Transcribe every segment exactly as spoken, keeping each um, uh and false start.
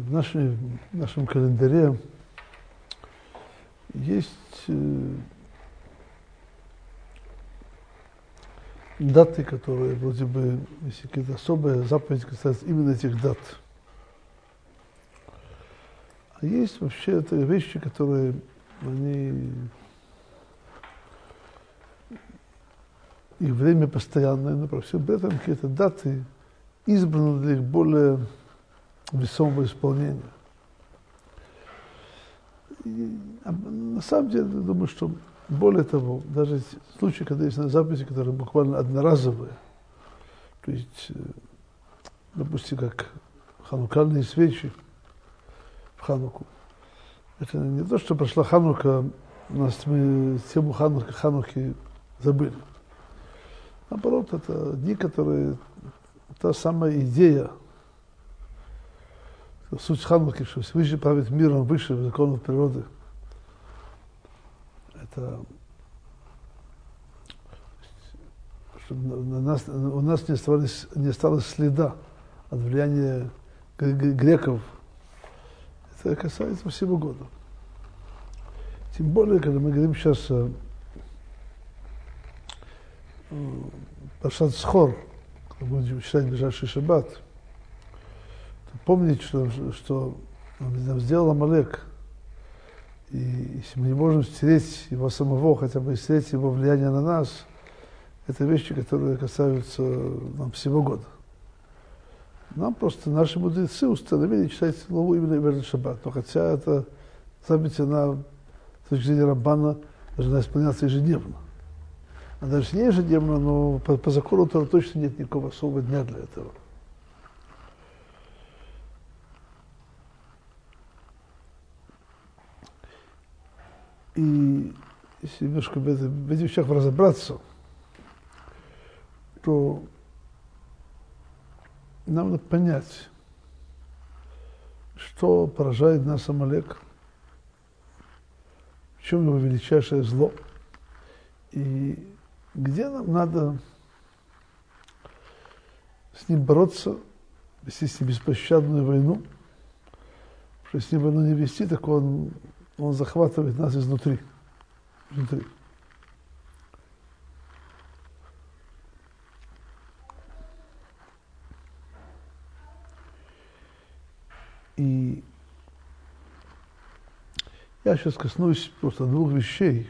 в, нашей, в нашем календаре есть э, даты, которые вроде бы, если какие-то особые заповеди касаются именно этих дат. А есть вообще это вещи, которые они их время постоянное, но про все об этом какие-то даты избраны для их более весомого исполнения. И, а, на самом деле, я думаю, что более того, даже в случае, когда есть заповеди, которые буквально одноразовые, то есть, допустим, как ханукальные свечи в Хануку, это не то, что прошла Ханука, у нас мы тему Хануки, Хануки забыли. Наоборот, это дни, которые, та самая идея, суть Хануки, что Всевышний правит миром выше законов природы. Это чтобы на нас, у нас не осталось, не осталось следа от влияния греков. Это касается всего года. Тем более, когда мы говорим сейчас о Паршат Схор, когда будем читать ближайший шаббат, то помните, что, что нам сделал Амалек. И если мы не можем стереть его самого, хотя бы стереть его влияние на нас, это вещи, которые касаются нам всего года. Нам просто наши мудрецы установили читать главу именно в этот шаббат. Но хотя это заповедь, она с точки зрения Рамбана должна исполняться ежедневно. А даже не ежедневно, но по, по закону то точно нет никакого особого дня для этого. И если немножко в, это, в этих вещах разобраться, то нам надо понять, что поражает нас Амалек, в чем его величайшее зло, и где нам надо с ним бороться, вести с ним беспощадную войну, потому что если войну не вести, так он, он захватывает нас изнутри. изнутри. И я сейчас коснусь просто двух вещей,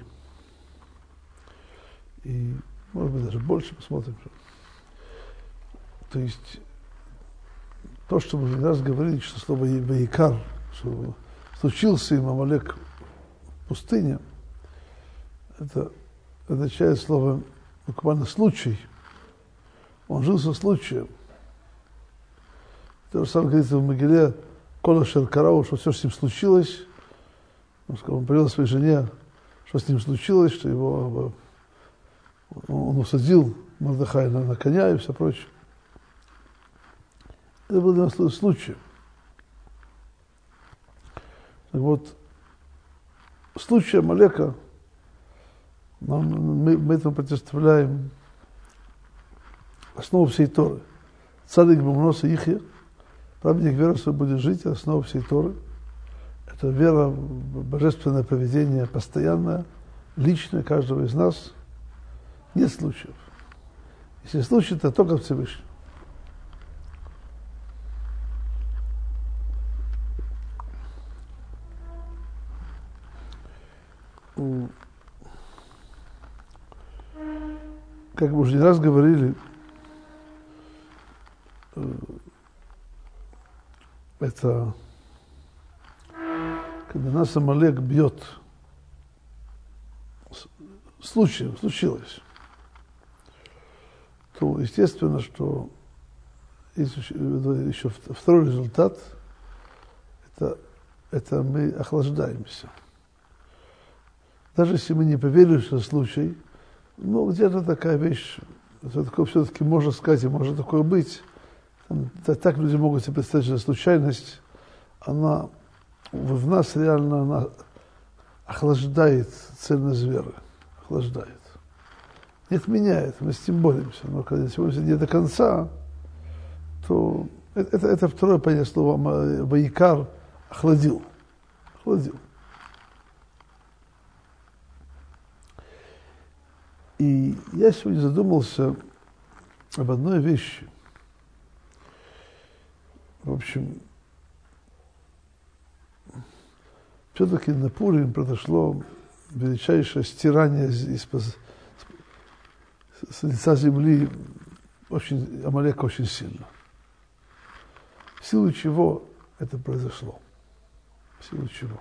и, может быть, даже больше посмотрим. То есть, то, что мы не раз говорили, что слово «ваикар», что случился им Амалек в пустыне, это означает слово буквально «случай». Он жил со случаем. То же самое говорится в Могиле Кола Шеркарау, что все, что с ним случилось, он, сказал, он повел своей жене, что с ним случилось, что его он усадил Мордехая на, на коня и все прочее. Это был для нас случай. Так вот, случай Амалека, мы, мы этому противоставляем основу всей Торы. Цадик Бумноса Ихья, праведник веры свой будет жить, основа всей Торы. Это вера в божественное поведение постоянное, личное каждого из нас. Нет случаев. Если случай, то только Всевышний. Как мы уже не раз говорили, это когда нас Амалек бьет, случаем, случилось, то естественно, что есть еще второй результат, это, это мы охлаждаемся. Даже если мы не поверили, что случай, ну, где-то такая вещь, такое все-таки можно сказать, и может такое быть. Там, так люди могут себе представить, что случайность, она в нас реально она охлаждает ценность веры, охлаждает. Не отменяет, мы с этим боремся, но когда сегодня не до конца, то Это, это, это второе понятие слова «ваикар» – охладил. Охладил. И я сегодня задумался об одной вещи. В общем, все-таки на Пурим произошло величайшее стирание из, с лица земли очень, Амалека очень сильно. В силу чего это произошло? В силу чего?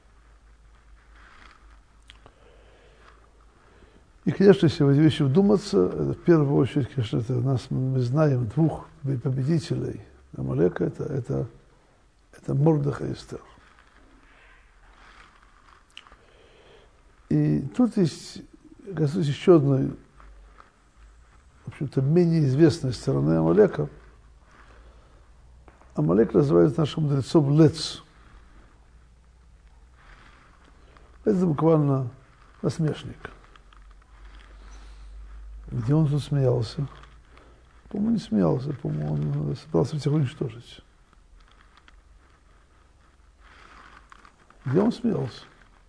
И, конечно, если в эти вещи вдуматься, это, в первую очередь, конечно, это нас, мы знаем двух победителей Амалека, это, это, это Мордеха и Эстер. И тут есть, кажется, еще одной, в общем-то, менее известной стороны Амалека. Амалек называется нашим мудрецом Лец. Это буквально насмешник. Где он тут смеялся? По-моему, не смеялся, по-моему, он собрался всех уничтожить. Где он смеялся?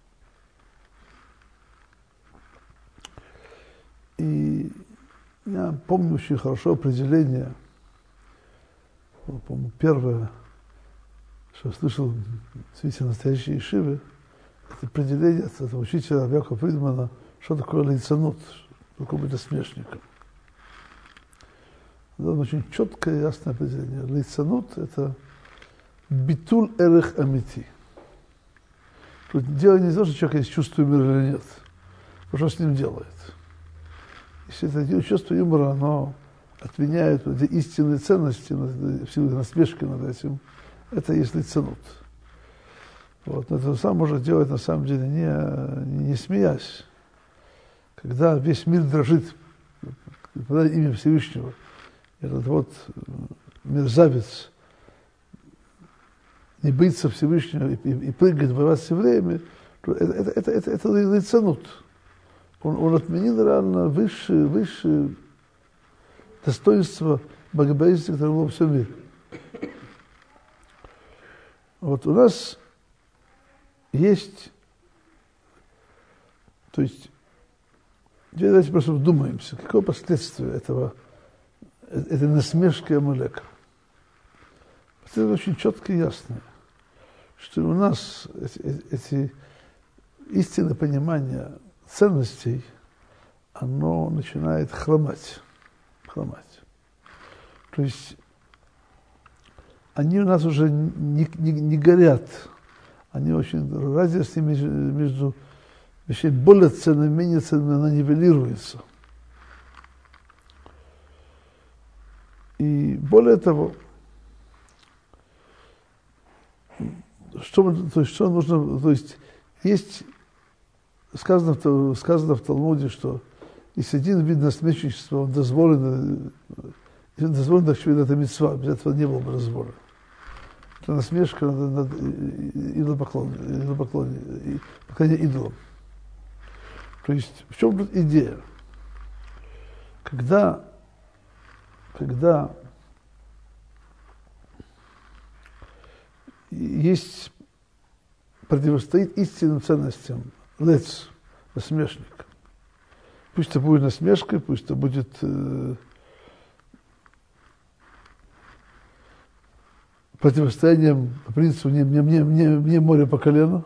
И я помню очень хорошо определение, по-моему, первое, что я слышал в свете настоящей ешивы, это определение от этого учителя Якова Фридмана, что такое лейцанут, что такое быть насмешником. Это очень четкое и ясное определение. Лейцанут – это битуль эрех амити. Тут дело не то, что человек есть чувство юмора или нет, а что с ним делает. Если это чувство юмора, оно отменяет эти истинные ценности, в силу насмешки над этим, это и есть лейцанут. Вот. Но это сам может делать, на самом деле, не, не, не смеясь. Когда весь мир дрожит, когда имя Всевышнего, этот вот мерзавец не боится Всевышнего и, и, и прыгает воевать с евреями, то это, это, это, это, это лейцанут. Он, он отменил реально высшее, высшее достоинство богобоязненности, которое было во всем мире. Вот у нас есть, то есть, давайте просто вдумаемся, какое последствие этого, этой насмешки Амалека. Это очень четко и ясно, что у нас эти, эти истинное понимание ценностей, оно начинает хромать, хромать. То есть они у нас уже не, не, не горят, они очень, разница между, между вещами более ценными, менее ценными, она нивелируется. И более того, что, то есть, что нужно, то есть есть сказано, сказано в Талмуде, что если один вид насмешничества, он дозволен, дозволен, очевидно, это мицва, без этого не было бы разбора. Это насмешка над, над идолопоклонением, идолопоклонением, поклонение идолам. То есть в чем тут идея? Когда, когда есть, противостоит истинным ценностям лец, насмешник. Пусть это будет насмешкой, пусть это будет э, противостоянием по принципу мне, мне, мне, мне, мне море по колено,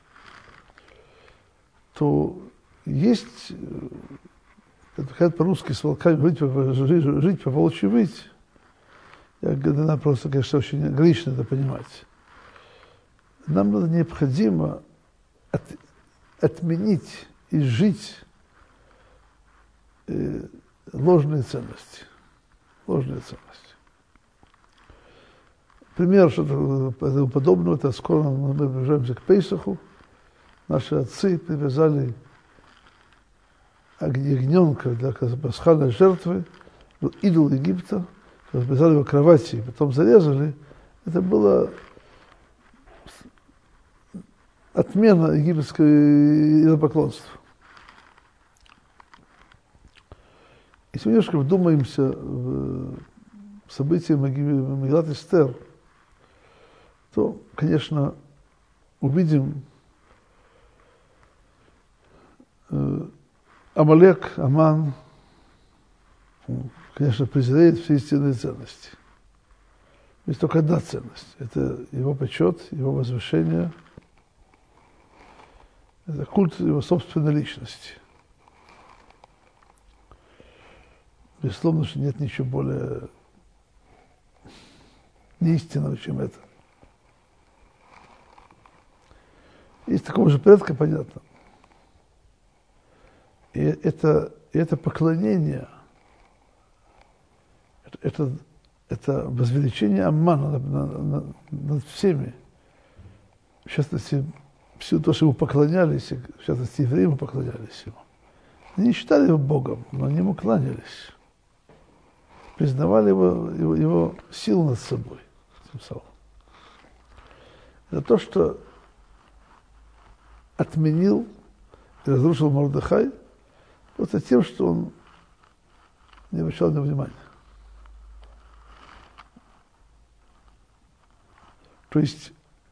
то есть, как говорят по-русски, с волками жить, жить, жить по волчьи выть. Я говорю, просто, конечно, очень ограниченно это понимать. Нам надо необходимо от, отменить и жить э, ложные ценности. Ложные ценности. Пример что-то подобного, это скоро мы приближаемся к Пейсаху. Наши отцы привязали ягненка для пасхальной жертвы, был идол Египта, привязали его к кровати и потом зарезали. Это было отмена египетского идолопоклонства. Если мы немножко вдумаемся в события Мегилат Эстер, то, конечно, увидим э, Амалек, Аман, конечно, презирает все истинные ценности. Есть только одна ценность. Это его почет, его возвышение. Это культ его собственной личности. Безусловно, что нет ничего более неистинного, чем это. Из такого же порядка понятно. И это, это поклонение, это, это, это возвеличение Аммана над, над, над всеми. В частности, все то, что ему поклонялись, в частности, евреи ему поклонялись ему. Они не считали его Богом, но они ему кланялись. Признавали его, его, его силу над собой. Это то, что отменил и разрушил Мордехай, просто тем, что он не обращал на него внимания. То есть,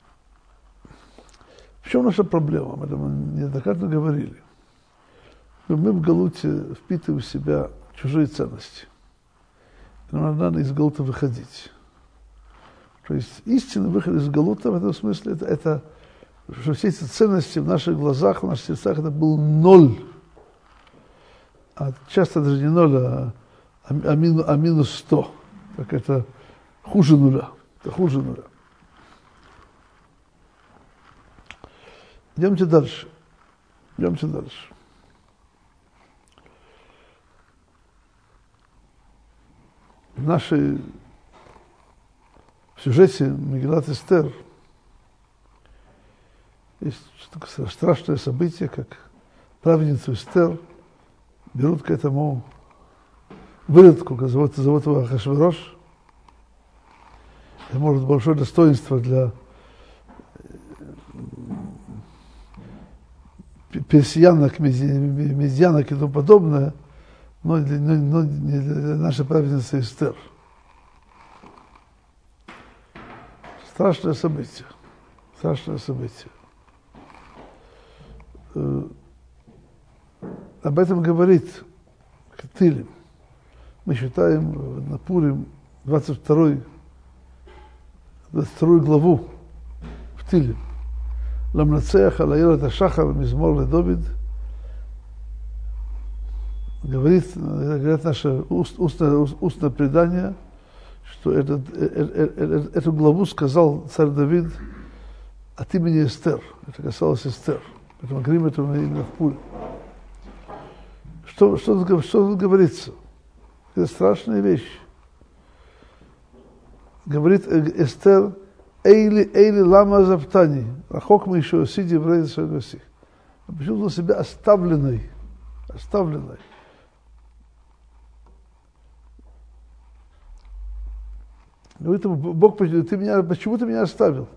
в чем наша проблема? Об этом мы неоднократно говорили. Мы в Галуте впитываем в себя чужие ценности. Нам надо из Галута выходить. То есть истинный выход из Галута в этом смысле это, это что все эти ценности в наших глазах, в наших сердцах это был ноль. А часто даже не ноль, а, а, мину, а минус сто. Так это хуже нуля. Это хуже нуля. Идемте дальше. Идемте дальше. В нашей в сюжете Мегилат Эстер есть такое страшное событие, как праведницу Эстер берут к этому выродку, как зовут, зовут его Ахашверош. Это может быть большое достоинство для персиянок, медьянок и тому подобное, но, для, но, но не для нашей праведницы Эстер. Страшное событие. Страшное событие. Об этом говорит Тилим. Мы считаем на Пурим двадцать вторую главу в Тилим. Ламнацеях алаир это шахар мизмор ледовид. Говорит, говорят наше уст, устное, устное предание, что этот, этот, эту главу сказал царь Давид от имени Эстер. Это касалось Эстер. Поэтому говорим это именно в Пурим. Что, что, что, что тут говорится? Это страшная вещь. Говорит Эстер, Эйли, Эйли лама заптани, рахок мы еще сиди в рейде своего сих. Почувствовал себя оставленной, оставленной. Говорит ему, Бог, ты меня, почему ты меня оставил?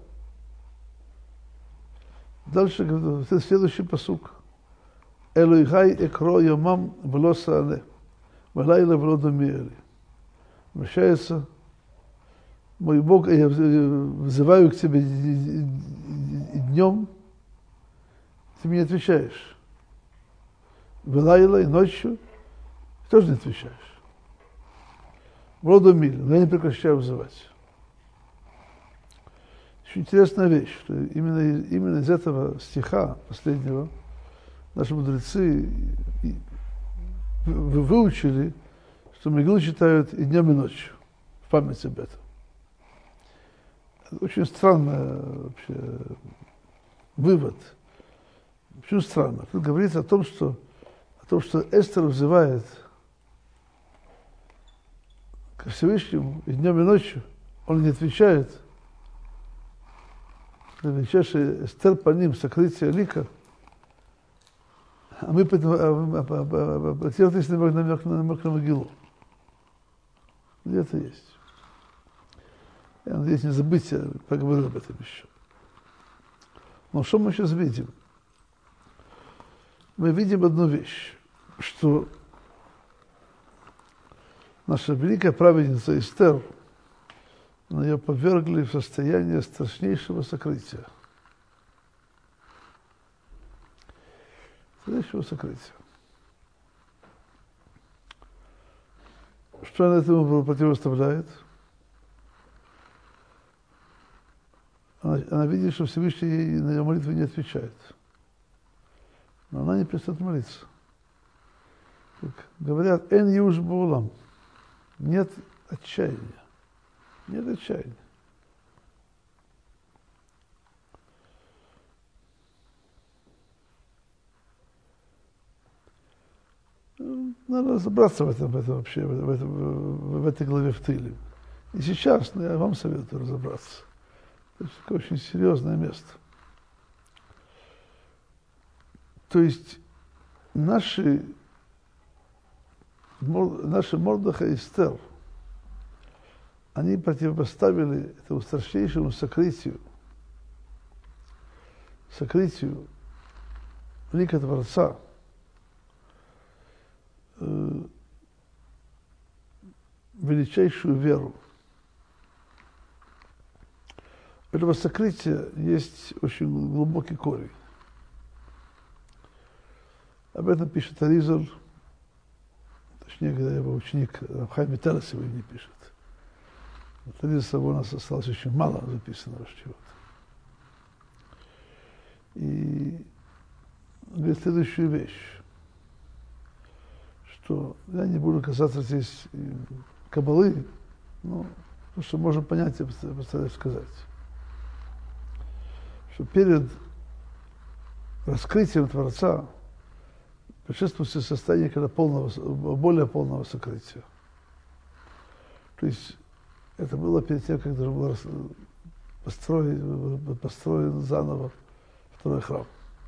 Дальше говорит, следующий пасук. Элойхай экро ямам вло саале, валайла вло домиэли. Обращается, мой Бог, я вызываю к тебе и днем, ты мне отвечаешь. Валайла и ночью тоже не отвечаешь. Вло домиэли, но я не прекращаю вызывать. Очень интересная вещь, что именно, именно из этого стиха последнего наши мудрецы выучили, что Мегилу читают и днем, и ночью, в память об этом. Это очень странный вообще вывод. Почему странно? Тут говорится о том, что, о том, что Эстер взывает ко Всевышнему и днем, и ночью, он не отвечает. Величайший Эстер по ним, сокрытие лика, а мы потерялись намек на Могилу. Где это есть? Я надеюсь, не забыть, я поговорю об этом еще. Но что мы сейчас видим? Мы видим одну вещь, что наша великая праведница Эстер, ее повергли в состояние страшнейшего сокрытия. Страшнейшего сокрытия. Что она этому противоставляет? Она, она видит, что Всевышний ей на ее молитвы не отвечает. Но она не перестает молиться. Так, говорят, «Эн юж баулам». Нет отчаяния. Нет отчаяния. Надо разобраться в этом, в этом вообще, в, этом, в, в этой главе в Тилим. И сейчас, ну, я вам советую разобраться. Это такое очень серьезное место. То есть наши, наши Мордеха и Эстер, они противопоставили этому страшнейшему сокрытию, сокрытию лика Творца, э, величайшую веру. У этого сокрытия есть очень глубокий корень. Об этом пишет Аризаль, точнее, когда его ученик Хайм Виталий сегодня пишет. От Аризаля у нас осталось очень мало записанного чего-то. И говорит следующую вещь, что я не буду касаться здесь каббалы, но то, что можем понять, я постараюсь сказать. Что перед раскрытием Творца предшествует состояние когда полного, более полного сокрытия. То есть это было перед тем, как должен был построен, построен заново второй храм.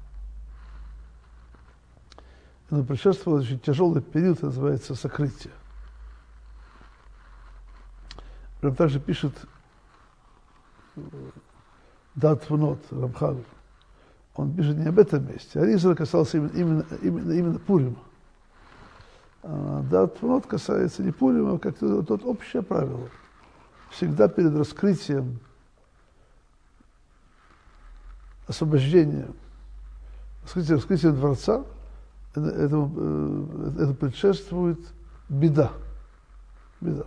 Но предшествовал очень тяжелый период, называется сокрытие. Прям также пишет Дат Внот Рамхаль. Он пишет не об этом месте. Аризаль касался именно, именно, именно, именно Пурима. А Дат Внот касается не Пурима, а как тот общее правило. Всегда перед раскрытием, освобождением, раскрытием, раскрытием Дворца, этому, это предшествует беда. Беда.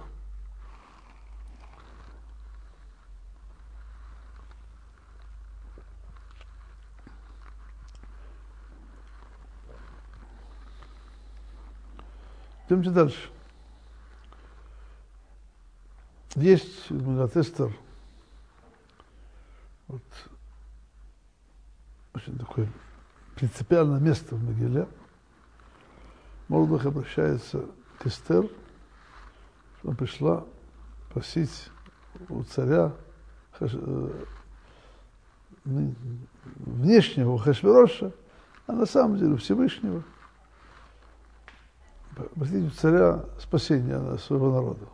Идемте дальше. Есть в Мегилат Эстер вот, очень такое принципиальное место в Мегиле. Мордех обращается к Эстер, что она пришла просить у царя внешнего, у Ахашвероша, а на самом деле у Всевышнего, просить у царя спасения своего народа.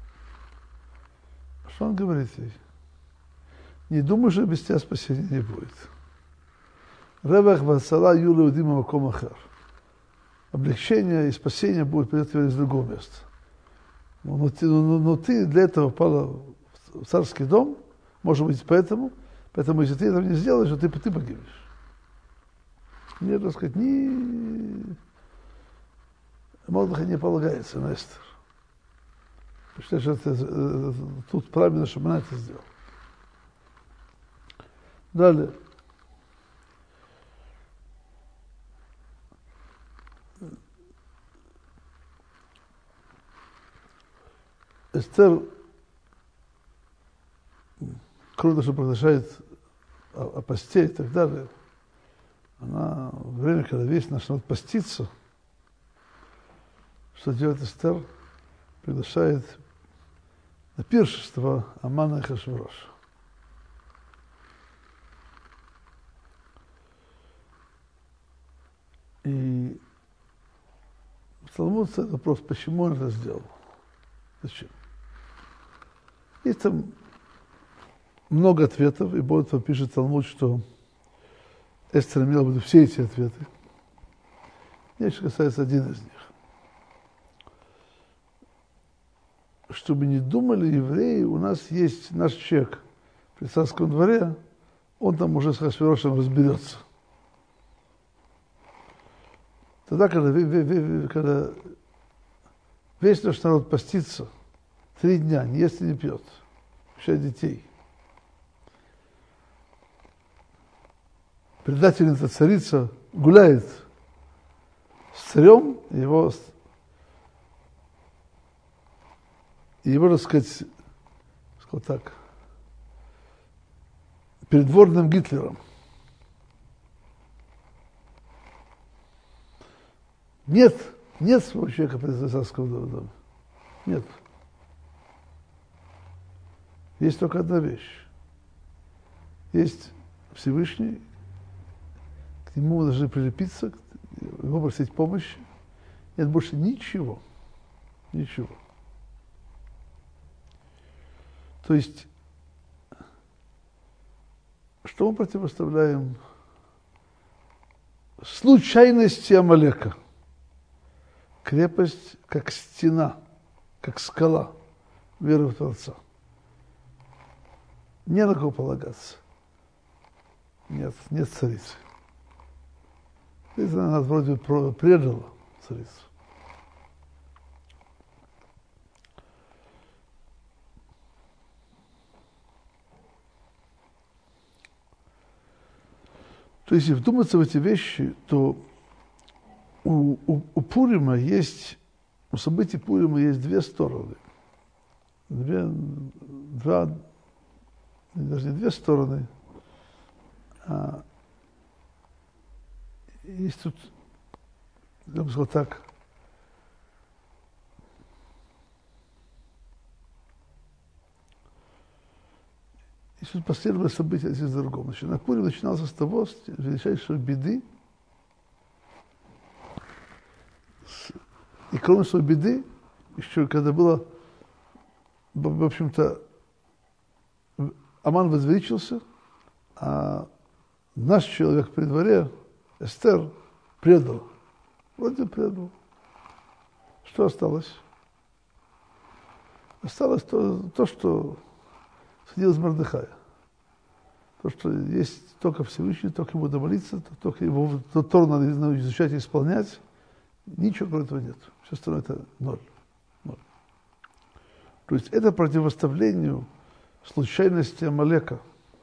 Что он говорит ей? Не думай, что без тебя спасения не будет. Ревах вацала юла удима маком ахар. Облегчение и спасение будет придет тебе из другого места. Но, но, но, но ты для этого попала в царский дом, может быть, поэтому, поэтому если ты этого не сделаешь, то ты, ты погибнешь. Мне, так сказать, ни... Мордеха не полагается на Эстер. Считаю, что это, это, тут правильно, чтобы она это сделала. Далее. Эстер, кроме того, что приглашает о, о посте и так далее, она в время, когда весь наш народ постится, что делает Эстер? Приглашает на пиршество Амана и Ахашвероша. И Талмуд задает вопрос, почему он это сделал? Зачем? Есть там много ответов, и более того пишет Талмуд, что Эстер имела в виду все эти ответы. Мне еще касается один из них. чтобы не думали евреи, у нас есть наш человек при царском дворе, он там уже с Ахашвирошем разберется. Тогда, когда, когда весь наш народ постится, три дня, не ест и не пьет, включая детей. Предательница царица гуляет с царем, его, его, так сказать, сказал так, придворным Гитлером. Нет, нет своего человека при царском доме. Нет. Есть только одна вещь. Есть Всевышний, к нему мы должны прилепиться, его просить помощи. Нет больше ничего. Ничего. То есть, что мы противоставляем случайности Амалека? Крепость, как стена, как скала веры в Творца. Не на кого полагаться. Нет, нет царицы. Это она вроде предала царицу. То есть, если вдуматься в эти вещи, то у, у, у Пурима есть, у событий Пурима есть две стороны. Две, два, даже не две стороны, а есть тут, я бы сказал так, есть тут последовательные события один за другим. Значит, Пурим начинался с того, с величайшей беды, и кроме своей беды, еще когда было, в общем-то, Аман возвеличился, а наш человек при дворе, Эстер, предал. Вроде предал. Что осталось? Осталось то, то что сходилось Мордехая. То, что есть только Всевышний, только ему домолиться, только его Тору надо изучать и исполнять. Ничего кроме этого нет. Все остальное это ноль. ноль. То есть это противоставлению случайности Амалека,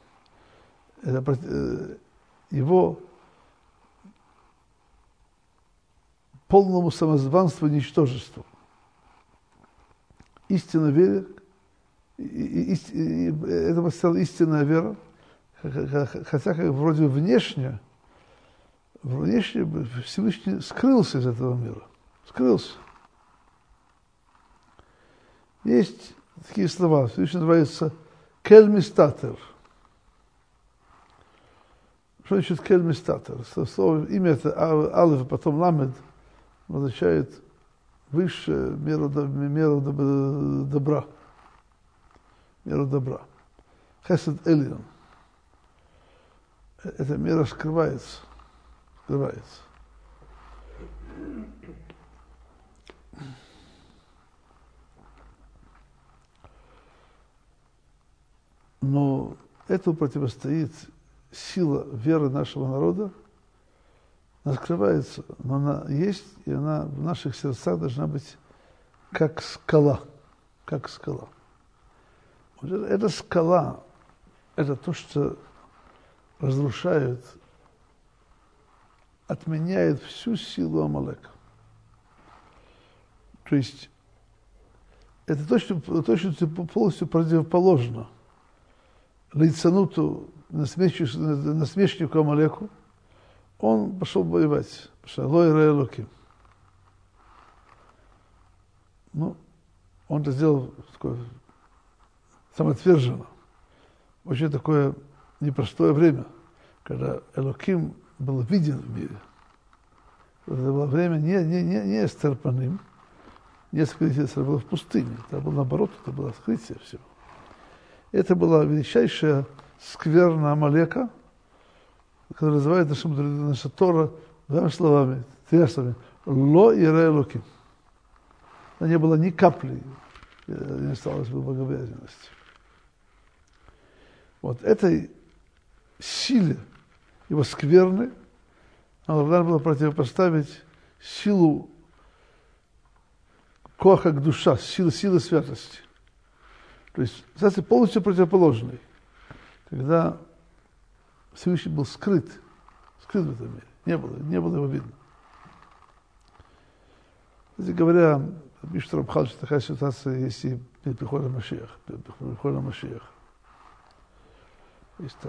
это его полному самозванству и ничтожеству. Истинная вера, и, и, и, и, это стала истинная вера, хотя как вроде внешне, внешне Всевышний скрылся из этого мира. Скрылся. Есть такие слова, Всевышний называется Кельмистатер. Что значит Кельмистатер? Слово, имя это Алеф, потом Ламед, означает высшую меру, меру добра. Меру добра. Хесед Элион. Эта мера скрывается. Скрывается. Но этому противостоит сила веры нашего народа. Она скрывается, но она есть, и она в наших сердцах должна быть как скала. Как скала. Вот эта скала, это то, что разрушает, отменяет всю силу Амалека. То есть это точно, точно полностью противоположно Лейцануту, насмешнику, насмешнику Амалеку. Он пошел воевать, Лой Раэлоким. Ну, он это сделал такое самоотверженно. Очень такое непростое время, когда Элоким был виден в мире. Это было время не, не, не, не Эстерпаным, не скрытие, это было в пустыне. Это было наоборот, это было открытие всего. Это была величайшая скверна Амалека, которая называет наша, наша Тора двумя словами, тремя словами. Ло ире Элоким. Она не было ни капли не осталось бы богобоязненности. Вот этой силе его скверны надо было противопоставить силу коха к душа, силы, силы святости. То есть, кстати, полностью противоположный. Когда Всевышний был скрыт, скрыт в этом мире, не было, не было его видно. Кстати говоря, пишет Рамхаль, что такая ситуация есть и при приходе Машиаха, при приходе Машиаха. Есть там,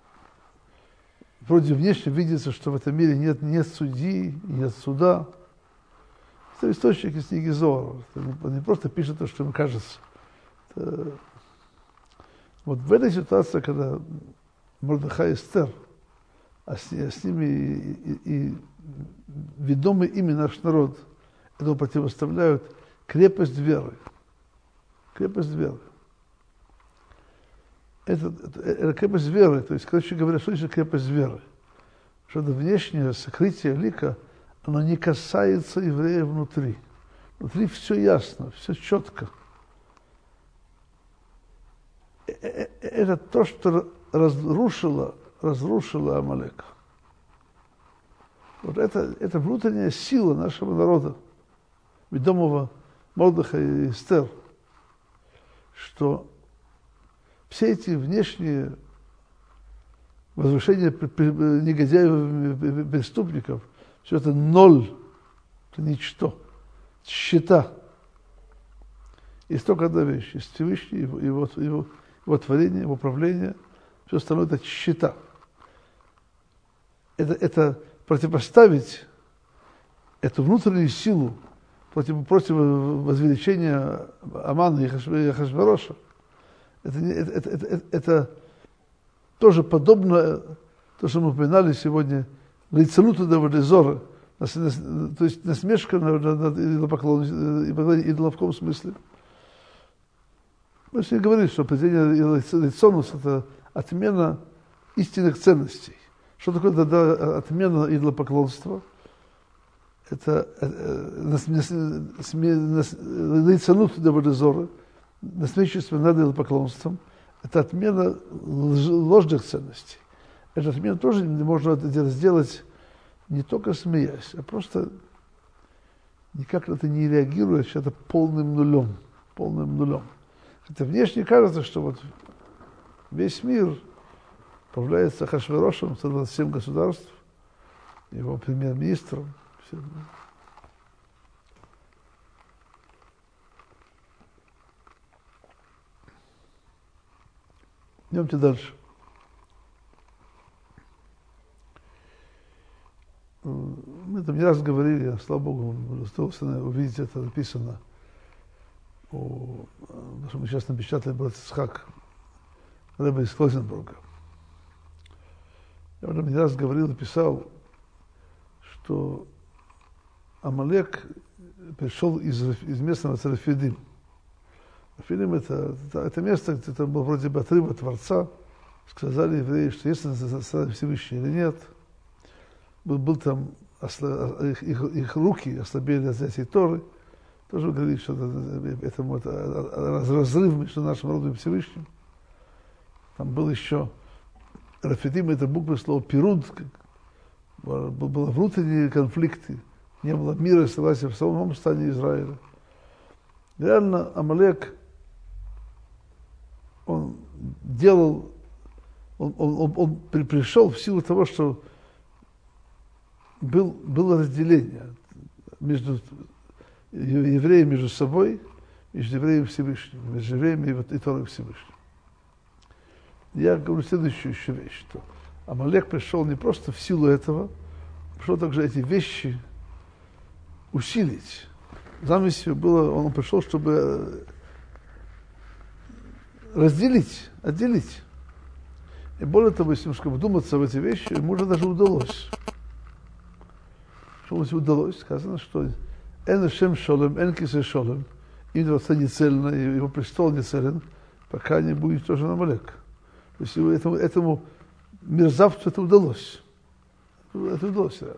вроде внешне видится, что в этом мире нет, нет судьи, нет суда. Это источник из книги Зоара. Он не просто пишет то, что ему кажется. Это... Вот в этой ситуации, когда Мордехай и Эстер, а с, а с ними и, и, и ведомый ими наш народ, этому противоставляют крепость веры. Крепость веры. Это, это, это крепость веры, то есть, короче говоря, что значит крепость веры? Что это внешнее сокрытие лика, оно не касается еврея внутри. Внутри все ясно, все четко. Это то, что разрушило, разрушило Амалека. Вот это, это внутренняя сила нашего народа, ведомого Мордеха и Эстер, что все эти внешние возвышения негодяев, преступников, все это ноль, это ничто, счета. Есть только одна вещь, есть Всевышний, его, его, его, его творение, его управление, все остальное это счета. Это, это противопоставить эту внутреннюю силу против, против возвеличения Амана и Ахашвероша. Это, это, это, это, это тоже подобно то, что мы упоминали сегодня, лицелуту Давидезора, то есть насмешка над идолопоклонством в смысле. Мы сегодня говорили, что определение лицонус – это отмена истинных ценностей. Что такое тогда отмена идолопоклонства? Это лицелуту Давидезора, насмешничество над идолопоклонством, это отмена ложных ценностей. Эту отмену тоже можно сделать не только смеясь, а просто никак на это не реагируя, это полным нулем, полным нулем. Хотя внешне кажется, что вот весь мир управляется Ахашверошем, сто двадцать семь государств, его премьер-министром. Все. Идемте дальше. Мы там не раз говорили, слава Богу, удостоился увидеть это написано у, что мы сейчас напечатали брат Ицхак Ребе из Клозенбурга. Я уже не раз говорил и писал, что Амалек пришел из, из местного Рафидим. Рафидим это, это, это место, где это было вроде бы отрыв от Творца. Сказали евреи, что есть Всевышний или нет. Был, был там их, их, их руки ослабели от взятия Торы. Тоже говорит, что это, это, это разрыв между нашим народом и Всевышним. Там был еще Рафидим, это буква слова пируд. Были внутренние конфликты. Не было мира и согласия в самом стане Израиля. Реально Амалек, он делал, он, он, он, он пришел в силу того, что был, было разделение между евреями между собой, между евреями и Всевышним, между евреями и, и Торой Всевышним. Я говорю следующую еще вещь, что Амалек пришел не просто в силу этого, пришел также эти вещи усилить. Замысел было, он пришел, чтобы разделить, отделить. И более того, если немножко вдуматься в эти вещи, ему уже даже удалось. Что ему удалось? Сказано, что «Эн шем шолем, эн кисе шолем», имя Творца не цельно, его престол не целен, пока не будет тоже Амалек. То есть этому, этому мерзавцу это удалось. Это удалось реально.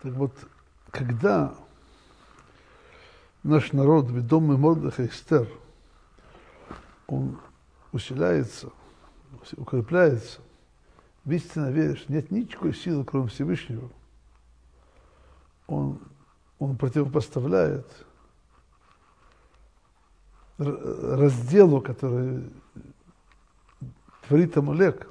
Так вот, когда наш народ, ведомый Мордехай Эстер, он усиляется, укрепляется, в истинно веришь, нет никакой силы, кроме Всевышнего, он, он противопоставляет разделу, который творит Амалек,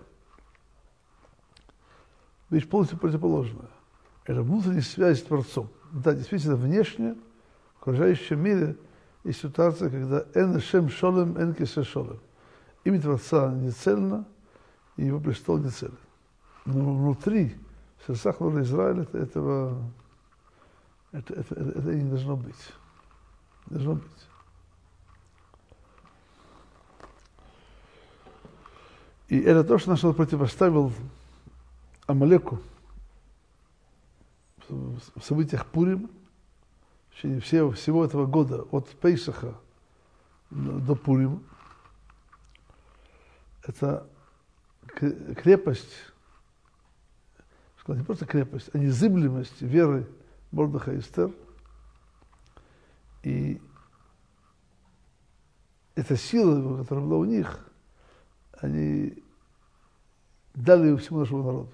вещь полностью противоположная. Это внутренняя связь с Творцом. Да, действительно, внешне, в окружающем мире есть ситуация, когда «эн шем шолем, эн кесе шолем». Имя Творца не цельно, и его престол не целен. Но внутри, в сердцах народа Израиля, этого, это, это, это, это не должно быть. Не должно быть. И это то, что наш народ противоставил Амалеку в событиях Пурима, в течение всего, всего этого года, от Пейсаха до Пурима. Это крепость, не просто крепость, а незыблемость веры Мордехая Эстер. И эта сила, которая была у них, они дали ее всему нашему народу.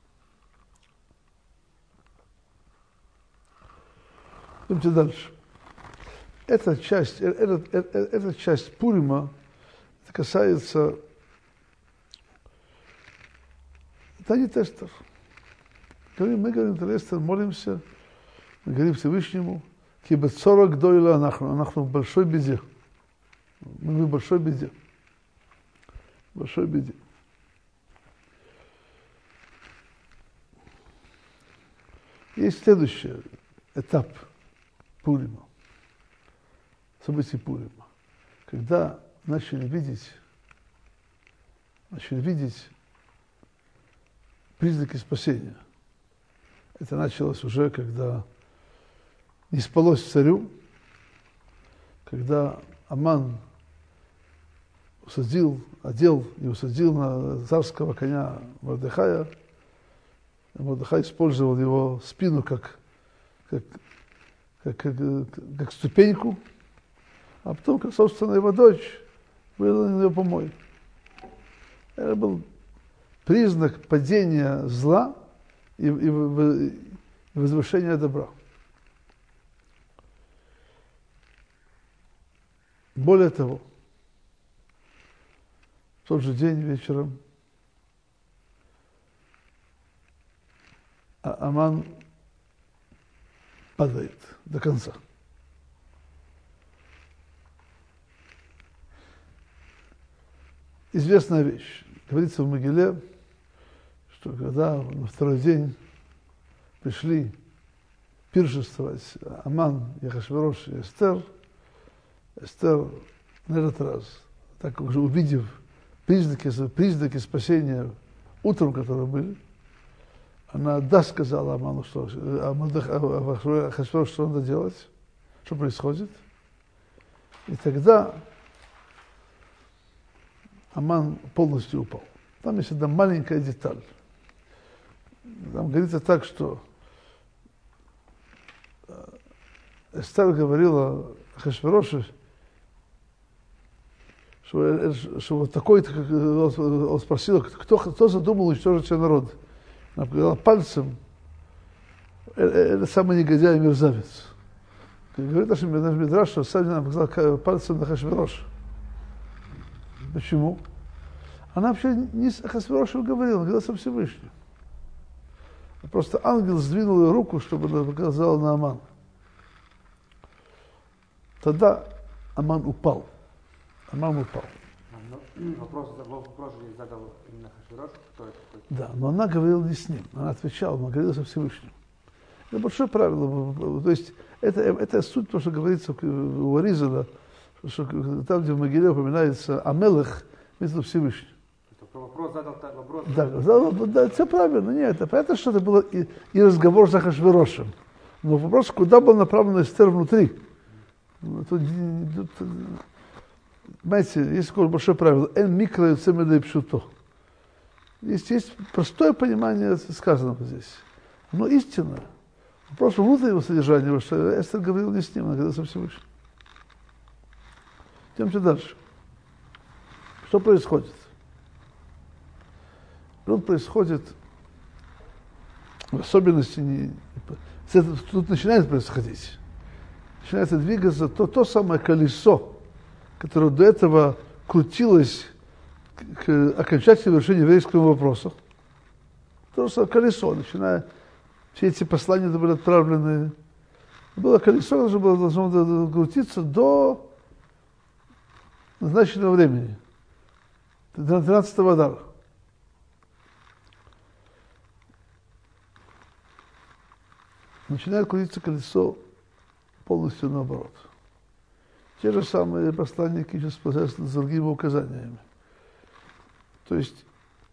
Идемте дальше. Эта часть, эта, эта, эта часть Пурима, это касается Танит Эстер. Мы говорим Танит Эстер, молимся, мы говорим Всевышнему, кибецора гдойла анахну, анахну в большой беде. Мы в большой беде. В большой беде. Есть следующий этап Пурима, событий Пурима, когда начали видеть, начали видеть признаки спасения. Это началось уже, когда не спалось царю, когда Аман усадил, одел и усадил на царского коня Мордехая. Мордехай использовал его спину как, как, как, как, как ступеньку, а потом, как, собственно, его дочь вылила на него помой. Это был признак падения зла и, и, и возвышения добра. Более того, в тот же день вечером Аман падает до конца. Известная вещь. Говорится в Могиле, что когда на второй день пришли пиршествовать Аман, Ахашверош и Эстер, Эстер на этот раз, так уже увидев признаки, признаки спасения утром, которые были, она да сказала Аману, что Ахашверош, что надо делать, что происходит. И тогда Аман полностью упал. Там есть одна маленькая деталь. Там говорится так, что Эстер говорила Ахашверошу, что, что вот такой-то, он спросил, кто, кто задумал уничтожить свой народ. Она показала пальцем, это самый негодяй и мерзавец. Говорит наш Мидраш, что сам нам показал пальцем на Ахашверош. Почему? Она вообще не с Ахашверошем говорила, она говорила со Всевышним. Просто ангел сдвинул ее руку, чтобы она показала на Аман. Тогда Аман упал. Аман упал. Вопрос, вопрос же задал именно Ахашверош, кто это такой? Да, но она говорила не с ним, она отвечала, она говорила со Всевышним. Это большое правило. То есть это, это суть того, что говорится у Аризала, что там, где в Могиле упоминается Амелех, вместо Всевышний. Вопрос задал вопрос. Да, да, да, все правильно. Нет, это понятно, что это был и, и разговор с Ахашверошем. Но вопрос, куда был направлен Эстер внутри. Тут, тут, знаете, есть такое большое правило. Эн микро и цемелей пшуто. Есть, есть простое понимание сказанного здесь. Но истина, Вопрос внутреннего содержания, потому что Эстер говорил не с ним, она говорила со Всевышним. Идемте дальше. Что происходит? Тут происходит, в особенности, не, тут начинает происходить, начинается двигаться то, то самое колесо, которое до этого крутилось к, к окончательному решению еврейского вопроса. То же самое колесо, начиная, все эти послания были отправлены, было колесо, которое было, должно было крутиться до назначенного времени, до тринадцатого адара. Начинает крутиться колесо полностью наоборот. Те же самые посланники сейчас спасаются с другими указаниями. То есть,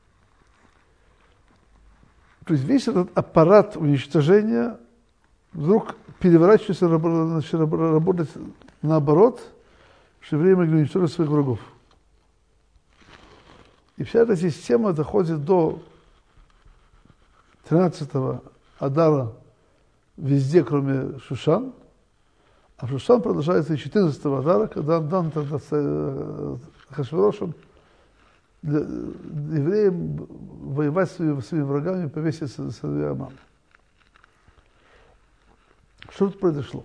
то есть весь этот аппарат уничтожения вдруг переворачивается, начинает работать наоборот, что евреи могли уничтожить своих врагов. И вся эта система доходит до тринадцатого адара везде, кроме Шушан, а Шушан продолжается и четырнадцатого адара, когда дан тогда Ахашверошем для евреям воевать с своими, своими врагами, повеситься на свои Аман. Что тут произошло?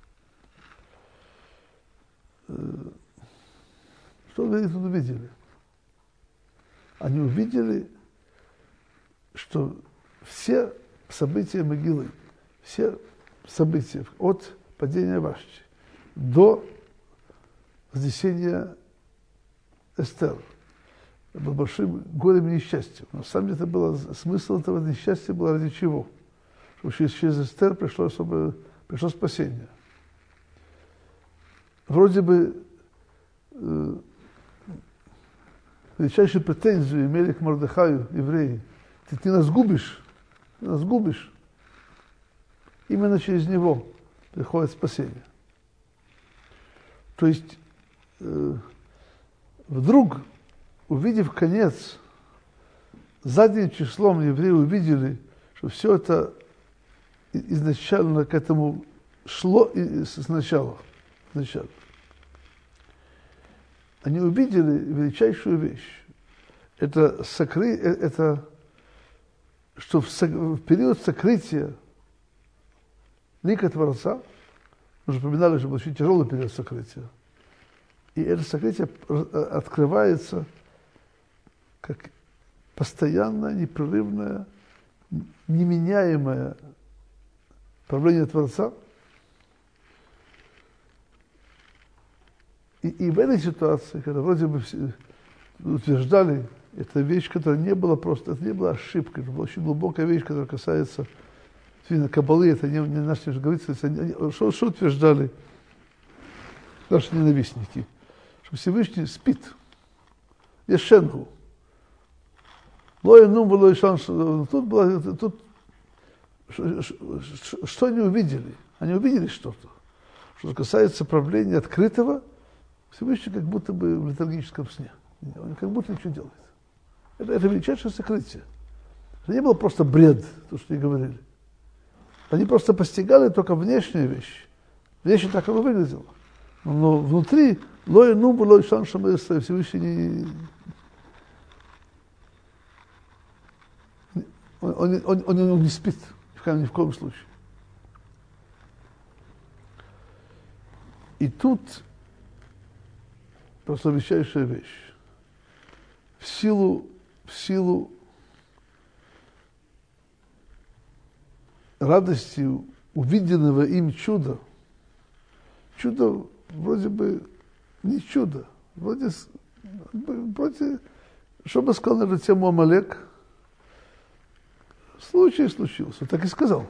Что они тут увидели? Они увидели, что все события могилы, все события от падения Вашти до вознесения Эстер был большим горем и несчастьем. Но сам это было, смысл этого несчастья был ради чего? Чтобы через, через Эстер пришло, чтобы, пришло спасение. Вроде бы э, величайшие претензии имели к Мордехаю евреи. Ты, ты нас губишь, ты нас губишь. Именно через него приходит спасение. То есть, э, вдруг, увидев конец, задним числом евреи увидели, что все это изначально к этому шло сначала. сначала. Они увидели величайшую вещь. Это, сокры... это что в, со... в период сокрытия лика Творца, мы же упоминали, что был очень тяжелый период сокрытия, и это сокрытие открывается как постоянное, непрерывное, неменяемое правление Творца. И, и в этой ситуации, когда вроде бы все утверждали, это вещь, которая не была просто, это не была ошибкой, это была очень глубокая вещь, которая касается Каббалы, это не, не наше говорится, они, что, что утверждали наши ненавистники? Что Всевышний спит. Ешенгу. Лоя нум было шанс. Тут было, тут что, что, что они увидели? Они увидели что-то. Что касается правления открытого, Всевышний как будто бы в литургическом сне. Он как будто ничего делает. Это, это величайшее сокрытие. Это не было просто бред, то, что они говорили. Они просто постигали только внешнюю вещь. Внешне так оно выглядело. Но внутри лой ну было шанс, что мы Всевышний не... Он, он, он, он, он не спит ни в коем случае. И тут просто величайшая вещь. В силу, в силу радости увиденного им чуда, чудо вроде бы не чудо, вроде, вроде что бы сказал на эту тему Амалек, случай случился, так и сказал.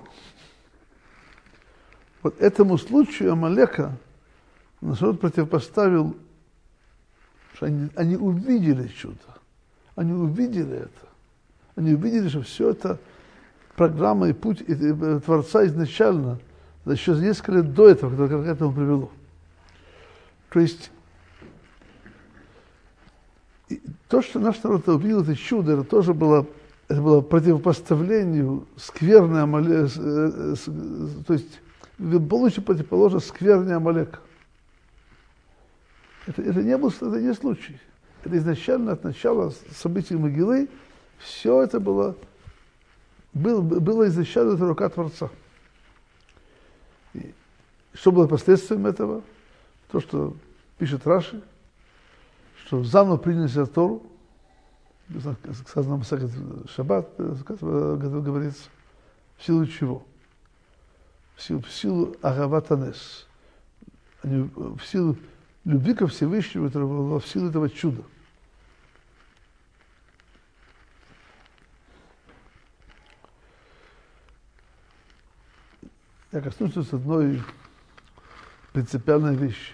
Вот этому случаю Амалека народ противопоставил, что они, они увидели чудо, они увидели это, они увидели, что все это программа и путь и, и, Творца изначально, да еще за несколько лет до этого, когда к этому привело. То есть и то, что наш народ увидел, это чудо, это тоже было это было противопоставлению скверной Амалека, то есть полностью противоположно скверной Амалека. Это, это не был, это не случай. Это изначально, от начала событий Могилы, все это было, было, было изначально это рука Творца. И что было последствием этого? То, что пишет Раши, что заново приняли себя Тору, сказано в Шаббат, говорится, в силу чего? В силу, в силу Агават Анес, в силу любви ко Всевышнему, которая была в силу этого чуда. Я коснусь тут одной принципиальной вещи.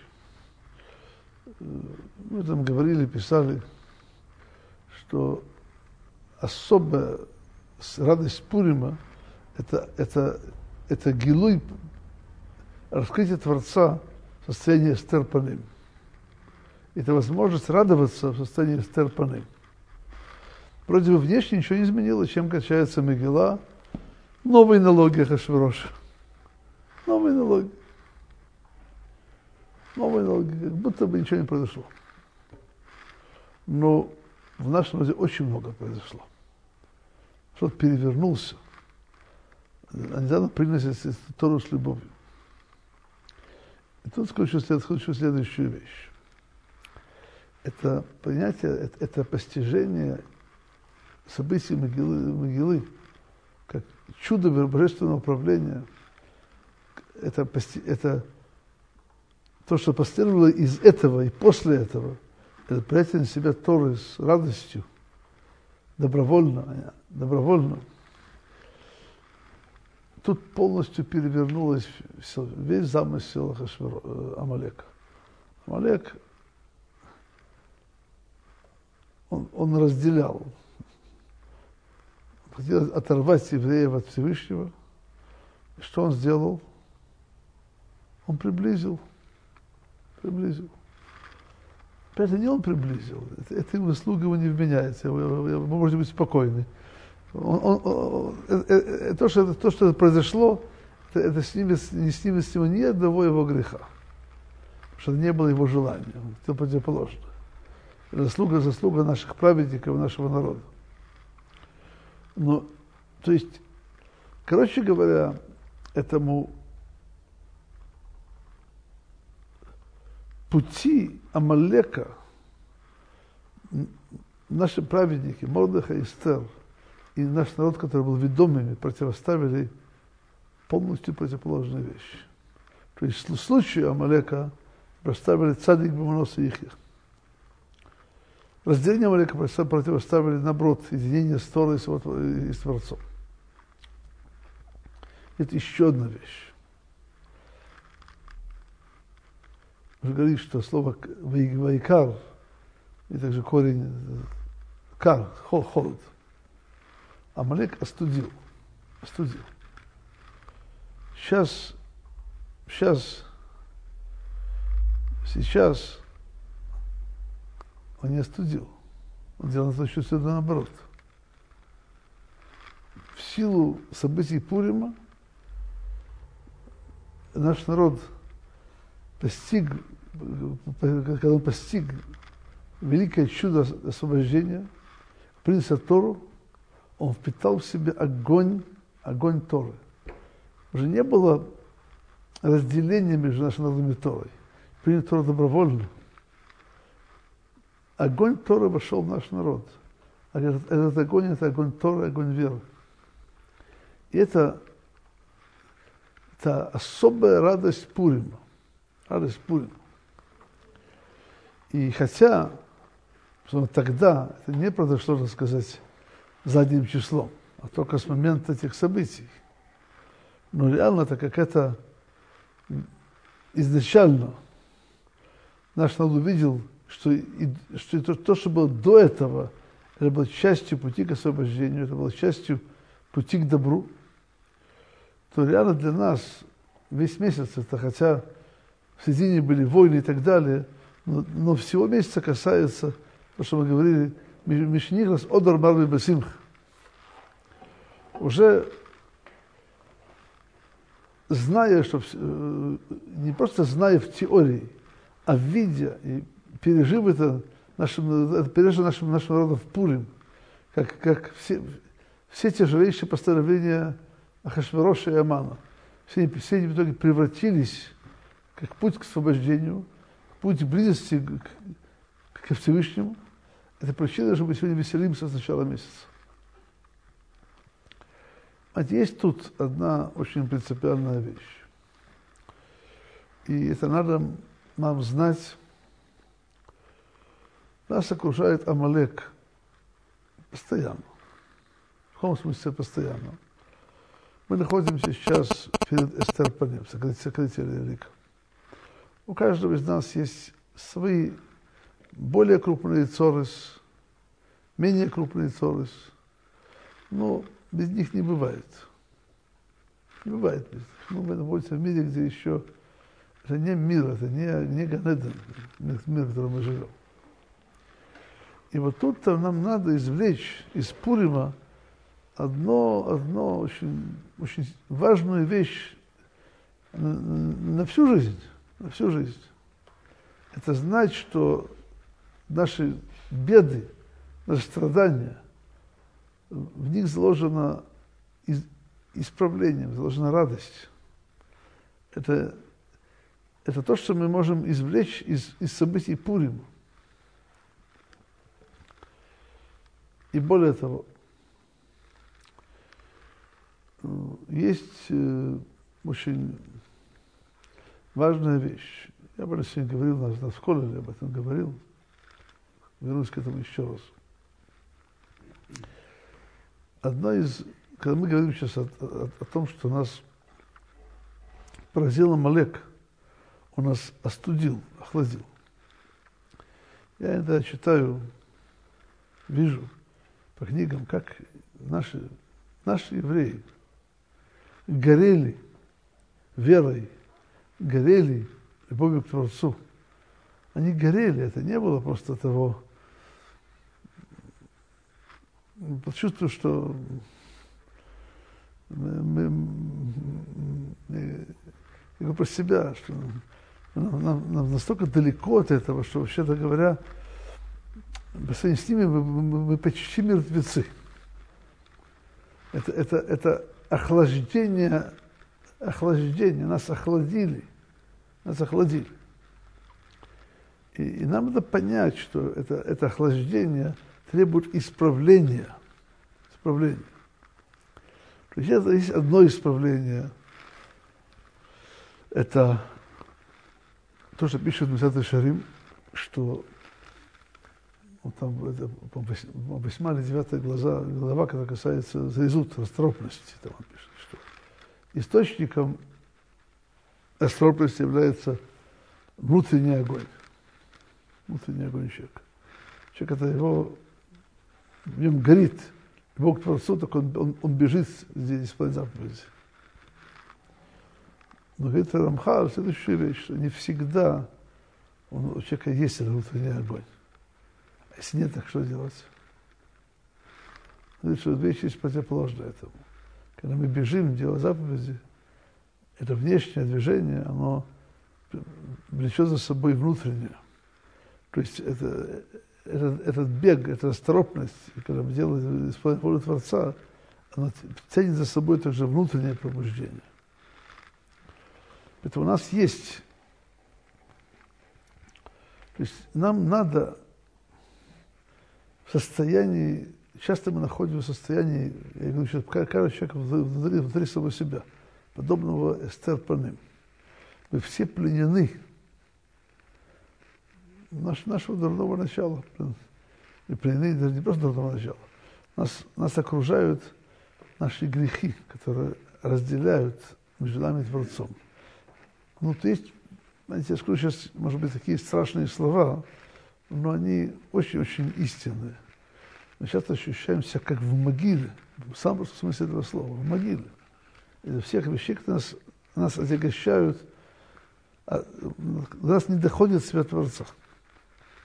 Мы там говорили, писали, что особая радость Пурима это, это, это гилуй, раскрытие Творца в состоянии эстер паним. Это возможность радоваться в состоянии эстер паним. Вроде бы внешне ничего не изменилось, чем качается Мегила. Новые налоги Ахашвироша. Новые налоги. Новые налоги. Как будто бы ничего не произошло. Но в нашем роде очень много произошло. Что-то перевернулся. Они недавно приняли Тору с любовью. И тут скажу следующую вещь. Это понятие, это, это постижение событий Могилы, Могилы как чудо божественного управления. Это, это то, что последовало из этого и после этого. Это принятие на себя Торы с радостью, добровольно, добровольно. Тут полностью перевернулось все, весь замысел Амалека. Амалек, он, он разделял, хотел оторвать евреев от Всевышнего. Что он сделал? Он приблизил, приблизил. Это не он приблизил, это, это заслуга его не вменяется, вы, вы можете быть спокойны. Он, он, он, это, это, то, что, то, что произошло, это, это снимет, не снимет с него ни одного его греха, потому что это не было его желания, он хотел противоположно. Это заслуга, заслуга наших праведников, нашего народа. Но, то есть, короче говоря, этому пути Амалека наши праведники, Мордеха и Эстер, и наш народ, который был ведомыми, противоставили полностью противоположные вещи. То есть в случае Амалека противоставили цадик Бимонос и Ихья. Разделение Амалека противоставили, наоборот, единение с Торой и с Творцом. Это еще одна вещь. Уже говорит, что слово «вайкар» и также корень «кар», «холод». Амалек остудил, остудил. Сейчас, сейчас, сейчас он не остудил. Он делал то, что наоборот. В силу событий Пурима наш народ постиг, когда он постиг великое чудо освобождения, принес Тору, он впитал в себе огонь, огонь Торы. Уже не было разделения между нашим народом и Торой. Принял Тору добровольно. Огонь Торы вошел в наш народ. А этот, этот огонь, это огонь Торы, огонь веры. И это, это особая радость Пурима. Радость Пурима. И хотя, что тогда это не произошло, так сказать, задним числом, а только с момента этих событий. Но реально, так как это изначально наш народ увидел, что, и, что и то, то, что было до этого, это было частью пути к освобождению, это было частью пути к добру, то реально для нас весь месяц, это хотя в середине были войны и так далее, но, но всего месяца касается, то, что мы говорили, Мишнихас Одар Марви Басимх. уже зная, что не просто зная в теории, а видя и пережив это нашим, это пережив нашим, нашим народом в Пурим, как, как все, все тяжелейшие постановления Ахашвероша и Амана, все, все они в итоге превратились как путь к освобождению, путь близости к, к Всевышнему. Это причина, что мы сегодня веселимся с начала месяца. А есть тут одна очень принципиальная вещь. И это надо нам знать. Нас окружает Амалек постоянно. В каком смысле постоянно? Мы находимся сейчас перед Эстер-Паним, сокрытием лика. У каждого из нас есть свои более крупные цорыс, менее крупные цорыс. Но без них не бывает. Не бывает без них. Мы находимся в мире, где еще... Это не мир, это не, не Ганеден, мир, в котором мы живем. И вот тут-то нам надо извлечь из Пурима одно, одно очень, очень важную вещь на, на всю жизнь. На всю жизнь. Это знать, что наши беды, наши страдания, в них заложено исправление, заложена радость. Это, это то, что мы можем извлечь из, из событий Пурима. И более того, есть э, очень важная вещь. Я об этом сегодня говорил, нас на школе об этом говорил. Вернусь к этому еще раз. Одна из, когда мы говорим сейчас о, о, о том, что нас поразил Амалек, он нас остудил, охладил. Я это читаю, вижу по книгам, как наши, наши евреи горели верой, горели любовью к Творцу. Они горели, это не было просто того. Почувствую, что мы, мы, я говорю про себя, что нам, нам настолько далеко от этого, что, вообще-то говоря, по сравнению с ними мы, мы, мы почти мертвецы. Это, это, это охлаждение, охлаждение, нас охладили, нас охладили. И, и нам надо понять, что это, это охлаждение требует исправления. Исправления. То есть это есть одно исправление. Это то, что пишет Месилат Шарим, что вот там это, восьмая или девятая глава, глава, которая касается заизут, расторопности, там он пишет, что источником расторопности является внутренний огонь. Внутренний огонь человека. Человек, это его, в нем горит любовь к Творцу, так он, он, он бежит здесь исполнять заповеди. Но говорит Рамхаль следующую вещь, что не всегда он, у человека есть этот внутренний огонь. А если нет, так что делать? Говорит, что вещь есть противоположная этому. Когда мы бежим, делая заповеди, это внешнее движение, оно влечет за собой внутреннее. То есть это, это, этот бег, эта расторопность, когда мы делаем исполнение воли Творца, она тянет за собой также внутреннее пробуждение. Поэтому у нас есть, то есть нам надо в состоянии, часто мы находимся в состоянии, я говорю, что каждый человек внутри, внутри самого себя, подобного Эстер-Паним. Мы все пленены наш, нашего дурного начала. И пленены даже не просто дурного начала. Нас, нас окружают наши грехи, которые разделяют между нами и Творцом. Ну, то есть, знаете, я скажу сейчас, может быть, такие страшные слова, но они очень-очень истинные. Мы часто ощущаем себя как в могиле, в самом смысле этого слова, в могиле. Из-за всех вещей, которые нас, нас отягощают, а, до нас не доходит свет Творца.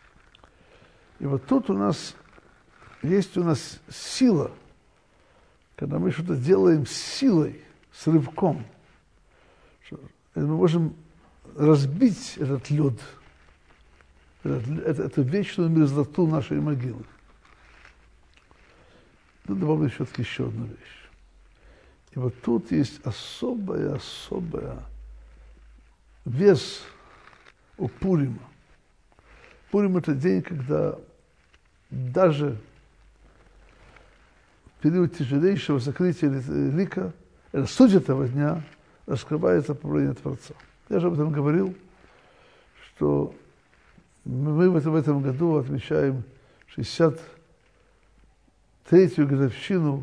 И вот тут у нас есть у нас сила когда мы что-то делаем с силой, с рывком, мы можем разбить этот лед, этот, эту вечную мерзлоту нашей могилы. Ну, добавлю все-таки еще одну вещь. И вот тут есть особая, особая вес у Пурима. Пурим – это день, когда даже в период тяжелейшего закрытия лика, это суть этого дня, раскрывается правление Творца. Я же об этом говорил, что мы в этом, в этом году отмечаем шестьдесят третью годовщину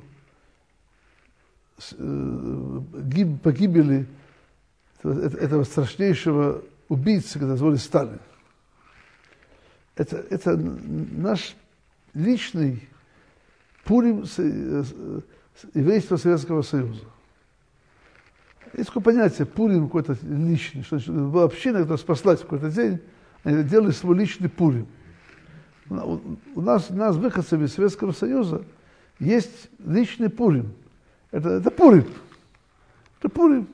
погибели этого страшнейшего убийцы, который звали Сталин. Это, это наш личный Пурим еврейства Советского Союза. Есть такое понятие, Пурим какой-то личный, что была община, которая спаслась в какой-то день, они делали свой личный Пурим. У нас, у нас выходцев из Советского Союза есть личный Пурим. Это, это Пурим. Это Пурим.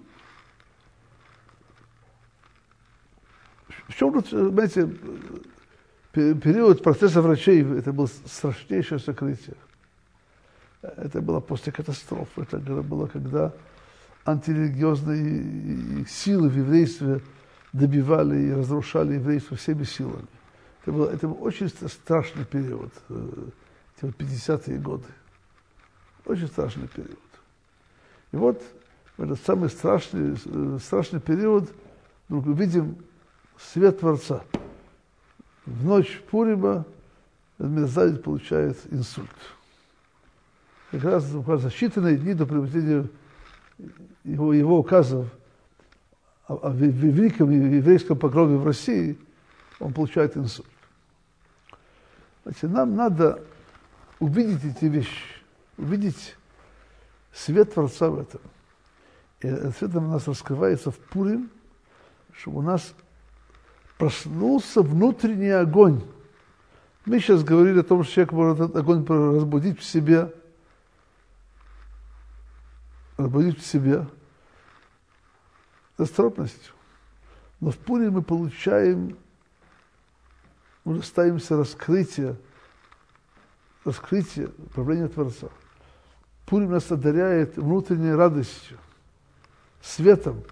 В чем тут, знаете, период процесса врачей, это было страшнейшее сокрытие. Это было после катастрофы. Это было, когда антирелигиозные силы в еврействе добивали и разрушали еврейство всеми силами. Это был, это был очень страшный период, эти пятидесятые годы. Очень страшный период. И вот в этот самый страшный, страшный период вдруг мы видим свет Творца. В ночь Пурима Мерзавец получает инсульт. Как раз за считанные дни до приведения его, его указов о, о великом еврейском погроме в России, он получает инсульт. Значит, нам надо увидеть эти вещи, увидеть свет Творца в этом. И этот свет у нас раскрывается в Пурим, чтобы у нас проснулся внутренний огонь. Мы сейчас говорили о том, что человек может этот огонь разбудить в себе, разбудить в себе расторопностью. Но в Пуре мы получаем, мы достаемся раскрытия, раскрытия правления Творца. Пурим нас одаряет внутренней радостью, светом.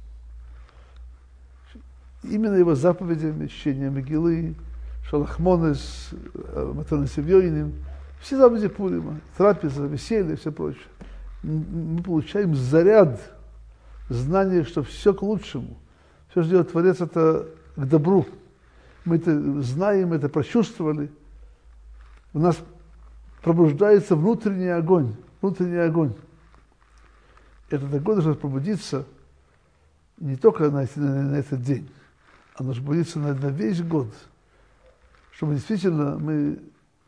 Именно его заповедями, чтение Мегилы, Шалахмонес, Матанес Ивьёиним, все заповеди Пурима, трапеза, веселье и все прочее. Мы получаем заряд знания, что все к лучшему. Все, что делает Творец, это к добру. Мы это знаем, это прочувствовали. У нас пробуждается внутренний огонь. Внутренний огонь. Этот огонь должен пробудиться не только на, на, на этот день, а должен пробудиться на, на весь год, чтобы действительно мы,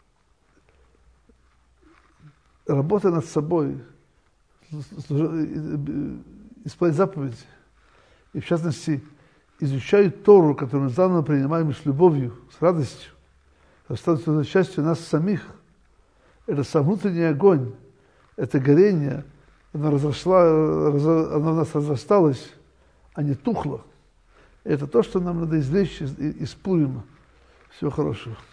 работая над собой, исполнять заповеди, и в частности изучая Тору, которую мы заново принимаем с любовью, с радостью, становится частью нас самих. Это сам внутренний огонь, это горение, оно разросло, оно у нас разрасталось, а не тухло. Это то, что нам надо извлечь из, из Пурима. Всего хорошего.